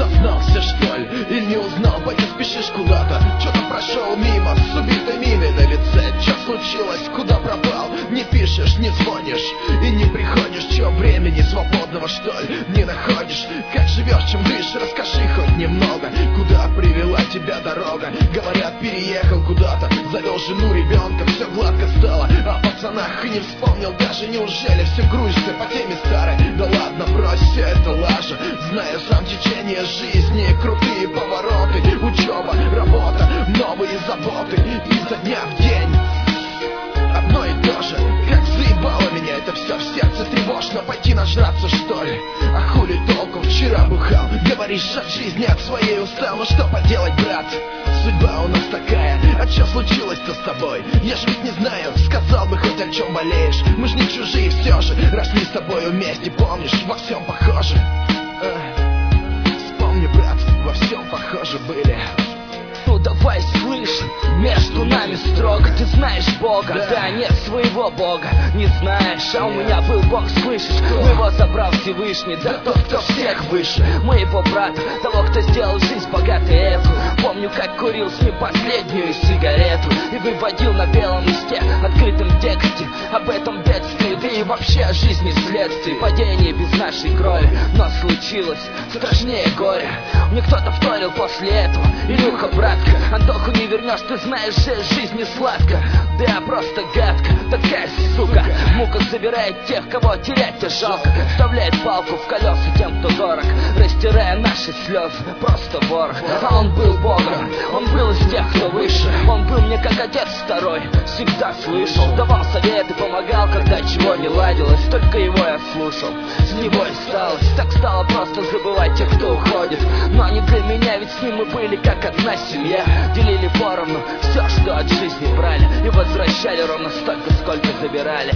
Зазнался, что ли? Или не узнал, пойди спешишь куда-то? Что-то прошел мимо с убитой миной на лице. Что случилось? Куда пропал? Не пишешь, не звонишь и не приходишь. Че, времени свободного, что ли, не находишь? Как живешь, чем дышишь? Расскажи хоть немного. Куда привела тебя дорога? Говорят, переехал куда-то, завел жену, ребенка. Все гладко стало, о пацанах и не вспомнил даже. Неужели все грузится по теме старой? Да ладно, брось, все это лажа. Знаю сам течение жизни, крутые повороты, учеба, работа, новые заботы. Изо дня в день одно и то же. Как заебало меня это все в сердце тревожно. Пойти нажраться, что ли? А хули толку? Вчера бухал. Говоришь, от жизни, от своей устал. Ну что поделать, брат? Судьба у нас такая. А что случилось-то с тобой? Я ж ведь не знаю. Сказал бы хоть о чем болеешь. Мы ж не чужие все же. Росли с тобой вместе, помнишь? Во всем похожи. Вспомни, брат, во всем похожи были. Ну давай, слышь, между нами строго. Ты знаешь Бога, да нет своего Бога. Не знаешь, а у меня был Бог, слышишь? Его забрал Всевышний, да тот, кто всех выше. Моего брата, того, кто сделал жизнь богатой эту. Помню, как курил с ним последнюю сигарету и выводил на белом листе, открытом тексте, об этом бедствии, да и вообще о жизни следствий. Падение без нашей крови, но случилось страшнее горя. Мне кто-то вторил после этого: Илюха, братка, Антоху не вернешь, ты знаешь, жизнь не сладко. Да просто гадко, такая сука. Мука забирает тех, кого терять-то жалко. Вставляет палку в колеса тем, кто дорог, растирая наши слезы, просто вор. А он был Богом, он был из тех, кто выше. Он был мне как отец второй, всегда слышал, давал советы, помогал, когда чего не ладилось. Только его я слушал, с него и сталось. Так стало просто забывать тех, кто уходит. Но они для меня, ведь с ним мы были как одна семья. Делили поровну все, что от жизни брали, и возвращали ровно столько, сколько забирали.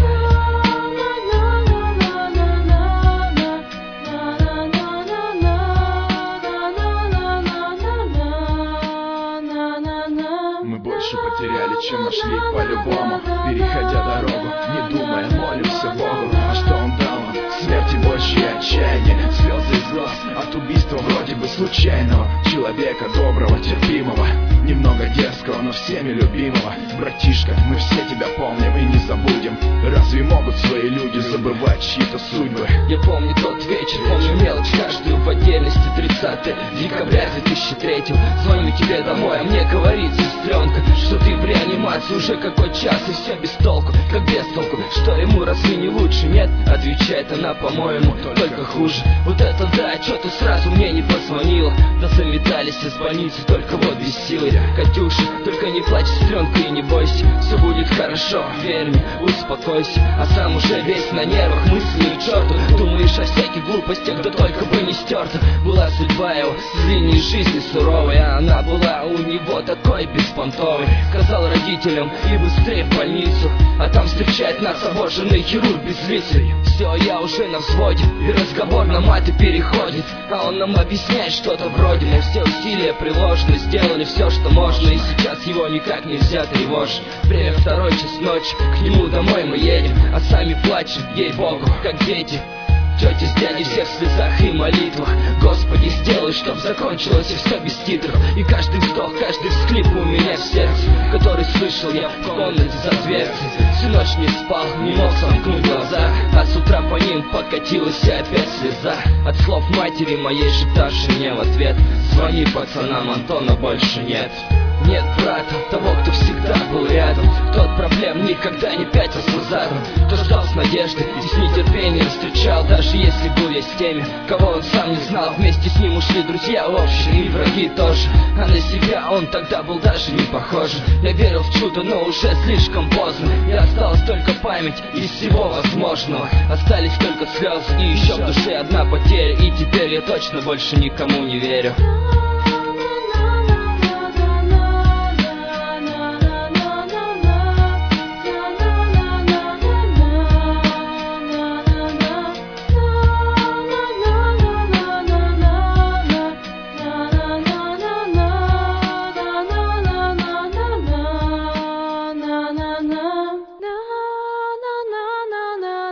Мы больше потеряли, чем нашли по-любому. Переходя дорогу, не думая, молимся Богу. А что он дал нам? Смерть и больше и отчаяние. Слезы из глаз от убийства вроде бы случайного. Человека доброго, терпимого, немного дерзкого, но всеми любимого. Братишка, мы все тебя помним и не забудем. Разве могут свои люди забывать чьи-то судьбы? Я помню тот вечер, помню мелочь каждую в отдельности. 30 декабря 2003. Звоню тебе домой, а мне говорит сестренка, что ты в реанимации уже какой час, и все без толку, как без толку. Что ему разве не лучше? Нет, отвечает она, по-моему, только хуже. Вот это да, что ты сразу мне не позвонила? Да заметались из больницы, только вот без силы. Катюша, только не плачь, сестренка, и не бойся, все будет хорошо, верь мне, успокойся. А сам уже весь на нервах, мысли к черту. Думаешь о всяких глупостях, да только бы не стерта. Была судьба его с линии жизни суровой, а она была у него такой беспонтовой. Сказал родителям и быстрее в больницу, а там встречает нас обожженный хирург без лица. Все, я уже на взводе, и разговор на маты переходит. А он нам объясняет что-то вроде: мы все усилия приложены, сделали все, что можно, и сейчас его никак нельзя тревожить. Время 2 час ночи, к нему домой мы едем, а сами плачем, ей-богу, как дети. Тети с дядей все в слезах и молитвах. Господи, сделай, чтоб закончилось и все без титров. И каждый вздох, каждый всхлип у меня в сердце, который слышал я в комнате за дверцей. Всю ночь не спал, не мог сомкнуть глаза, а с утра по ним покатилась и опять слеза. От слов матери моей, шептавшей мне в ответ: звони пацанам, Антона больше нет. Нет брата, того, кто всегда был рядом, кто от проблем никогда не пятился задом, кто ждал с надеждой и с нетерпением встречал, даже если был я с теми, кого он сам не знал. Вместе с ним ушли друзья общие и враги тоже, а на себя он тогда был даже не похож. Я верил в чудо, но уже слишком поздно, и осталась только память из всего возможного. Остались только слезы и еще в душе одна потеря, и теперь я точно больше никому не верю.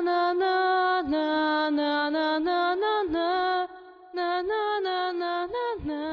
na na na na на